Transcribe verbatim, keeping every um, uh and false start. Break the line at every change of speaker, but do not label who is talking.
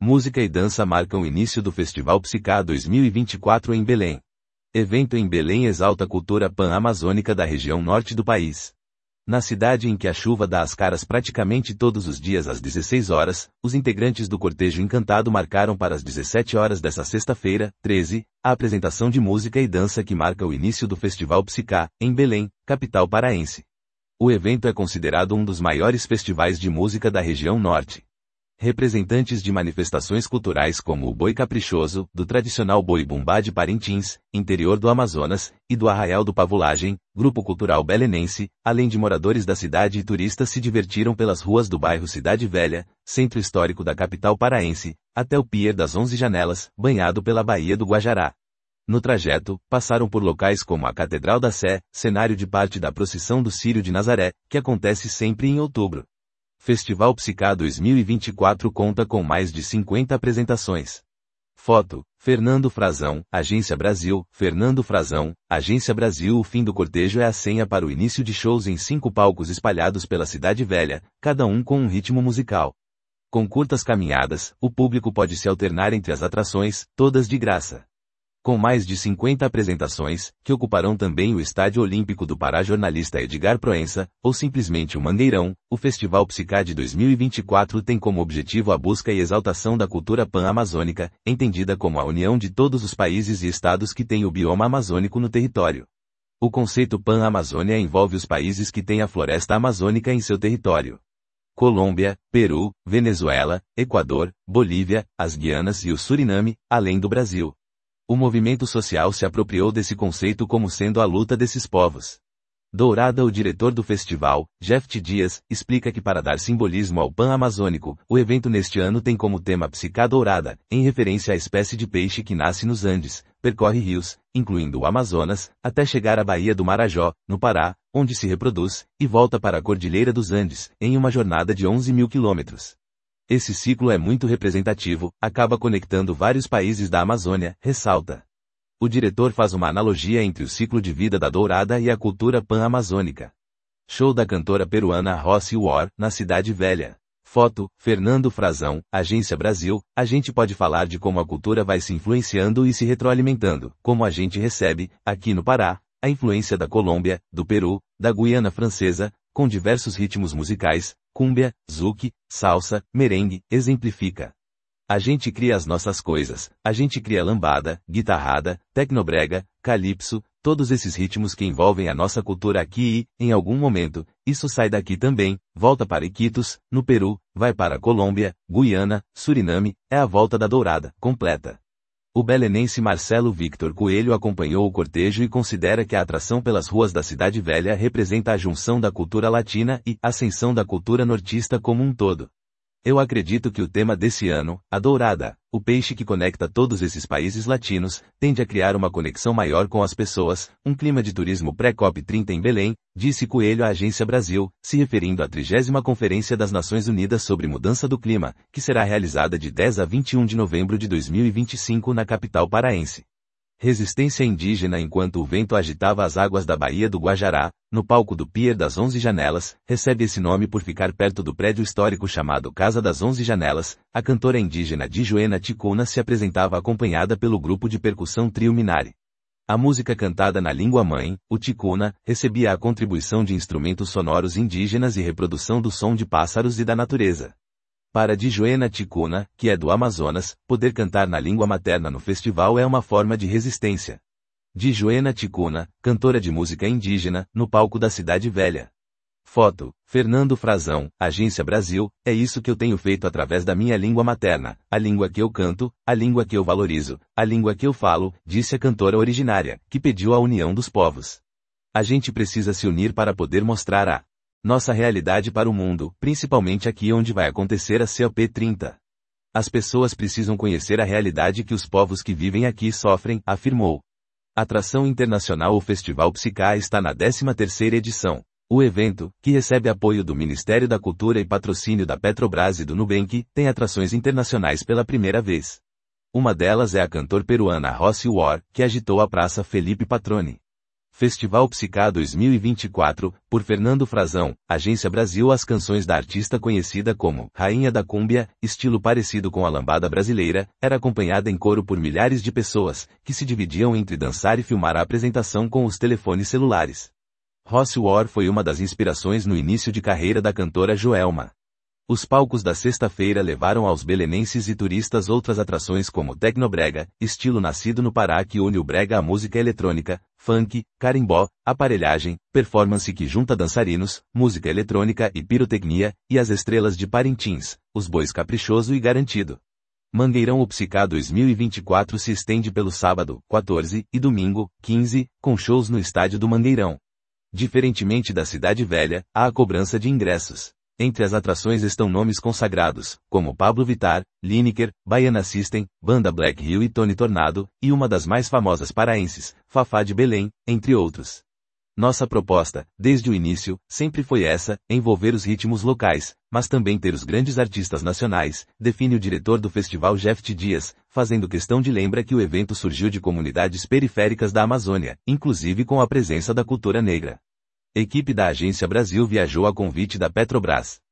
Música e dança marcam o início do Festival Psicá dois mil e vinte e quatro em Belém. Evento em Belém exalta a cultura pan-amazônica da região norte do país. Na cidade em que a chuva dá as caras praticamente todos os dias às dezesseis horas, os integrantes do Cortejo Encantado marcaram para as dezessete horas desta sexta-feira, treze, a apresentação de música e dança que marca o início do Festival Psicá, em Belém, capital paraense. O evento é considerado um dos maiores festivais de música da região norte. Representantes de manifestações culturais como o Boi Caprichoso, do tradicional Boi Bumbá de Parintins, interior do Amazonas, e do Arraial do Pavulagem, grupo cultural belenense, além de moradores da cidade e turistas se divertiram pelas ruas do bairro Cidade Velha, centro histórico da capital paraense, até o Pier das Onze Janelas, banhado pela Baía do Guajará. No trajeto, passaram por locais como a Catedral da Sé, cenário de parte da procissão do Círio de Nazaré, que acontece sempre em outubro. Festival Psicá dois mil e vinte e quatro conta com mais de cinquenta apresentações. Foto, Fernando Frazão, Agência Brasil, Fernando Frazão, Agência Brasil. O fim do cortejo é a senha para o início de shows em cinco palcos espalhados pela Cidade Velha, cada um com um ritmo musical. Com curtas caminhadas, o público pode se alternar entre as atrações, todas de graça. Com mais de cinquenta apresentações, que ocuparão também o Estádio Olímpico do Pará. Jornalista Edgar Proença, ou simplesmente o Mangueirão, o Festival Psicá de dois mil e vinte e quatro tem como objetivo a busca e exaltação da cultura pan-amazônica, entendida como a união de todos os países e estados que têm o bioma amazônico no território. O conceito Pan-Amazônia envolve os países que têm a floresta amazônica em seu território. Colômbia, Peru, Venezuela, Equador, Bolívia, as Guianas e o Suriname, além do Brasil. O movimento social se apropriou desse conceito como sendo a luta desses povos. Dourada. O diretor do festival, Jeff Dias, explica que para dar simbolismo ao pan-amazônico, o evento neste ano tem como tema Psicá Dourada, em referência à espécie de peixe que nasce nos Andes, percorre rios, incluindo o Amazonas, até chegar à Baía do Marajó, no Pará, onde se reproduz, e volta para a Cordilheira dos Andes, em uma jornada de onze mil quilômetros. Esse ciclo é muito representativo, acaba conectando vários países da Amazônia, ressalta. O diretor faz uma analogia entre o ciclo de vida da dourada e a cultura pan-amazônica. Show da cantora peruana Rossi War, na Cidade Velha. Foto, Fernando Frazão, Agência Brasil. A gente pode falar de como a cultura vai se influenciando e se retroalimentando, como a gente recebe, aqui no Pará, a influência da Colômbia, do Peru, da Guiana Francesa, com diversos ritmos musicais, cúmbia, zouk, salsa, merengue, exemplifica. A gente cria as nossas coisas, a gente cria lambada, guitarrada, tecnobrega, calypso, todos esses ritmos que envolvem a nossa cultura aqui e, em algum momento, isso sai daqui também, volta para Iquitos, no Peru, vai para a Colômbia, Guiana, Suriname, é a volta da dourada, completa. O belenense Marcelo Victor Coelho acompanhou o cortejo e considera que a atração pelas ruas da Cidade Velha representa a junção da cultura latina e ascensão da cultura nortista como um todo. Eu acredito que o tema desse ano, a dourada, o peixe que conecta todos esses países latinos, tende a criar uma conexão maior com as pessoas, um clima de turismo pré-COP trinta em Belém, disse Coelho à Agência Brasil, se referindo à trigésima Conferência das Nações Unidas sobre Mudança do Clima, que será realizada de dez a vinte e um de novembro de dois mil e vinte e cinco na capital paraense. Resistência indígena. Enquanto o vento agitava as águas da Baía do Guajará, no palco do Pier das Onze Janelas, recebe esse nome por ficar perto do prédio histórico chamado Casa das Onze Janelas, a cantora indígena Dijoena Ticuna se apresentava acompanhada pelo grupo de percussão Trio Minari. A música cantada na língua mãe, o Ticuna, recebia a contribuição de instrumentos sonoros indígenas e reprodução do som de pássaros e da natureza. Para Dijoena Ticuna, que é do Amazonas, poder cantar na língua materna no festival é uma forma de resistência. Dijoena Ticuna, cantora de música indígena, no palco da Cidade Velha. Foto, Fernando Frazão, Agência Brasil. É isso que eu tenho feito através da minha língua materna, a língua que eu canto, a língua que eu valorizo, a língua que eu falo, disse a cantora originária, que pediu a união dos povos. A gente precisa se unir para poder mostrar a nossa realidade para o mundo, principalmente aqui onde vai acontecer a COP trinta. As pessoas precisam conhecer a realidade que os povos que vivem aqui sofrem, afirmou. Atração internacional. O Festival Psicá está na décima terceira edição. O evento, que recebe apoio do Ministério da Cultura e patrocínio da Petrobras e do Nubank, tem atrações internacionais pela primeira vez. Uma delas é a cantora peruana Rossi War, que agitou a Praça Felipe Patroni. Festival Psicá dois mil e vinte e quatro, por Fernando Frazão, Agência Brasil. As canções da artista conhecida como Rainha da Cúmbia, estilo parecido com a lambada brasileira, era acompanhada em coro por milhares de pessoas, que se dividiam entre dançar e filmar a apresentação com os telefones celulares. Rossi War foi uma das inspirações no início de carreira da cantora Joelma. Os palcos da sexta-feira levaram aos belenenses e turistas outras atrações como Tecnobrega, estilo nascido no Pará que une o brega à música eletrônica, funk, carimbó, aparelhagem, performance que junta dançarinos, música eletrônica e pirotecnia, e as estrelas de Parintins, os bois Caprichoso e Garantido. Mangueirão. O Psicá dois mil e vinte e quatro se estende pelo sábado, quatorze, e domingo, quinze, com shows no estádio do Mangueirão. Diferentemente da Cidade Velha, há a cobrança de ingressos. Entre as atrações estão nomes consagrados, como Pablo Vittar, Lineker, Baiana System, Banda Black Hill e Tony Tornado, e uma das mais famosas paraenses, Fafá de Belém, entre outros. Nossa proposta, desde o início, sempre foi essa, envolver os ritmos locais, mas também ter os grandes artistas nacionais, define o diretor do festival Jeft Dias, fazendo questão de lembrar que o evento surgiu de comunidades periféricas da Amazônia, inclusive com a presença da cultura negra. Equipe da Agência Brasil viajou a convite da Petrobras.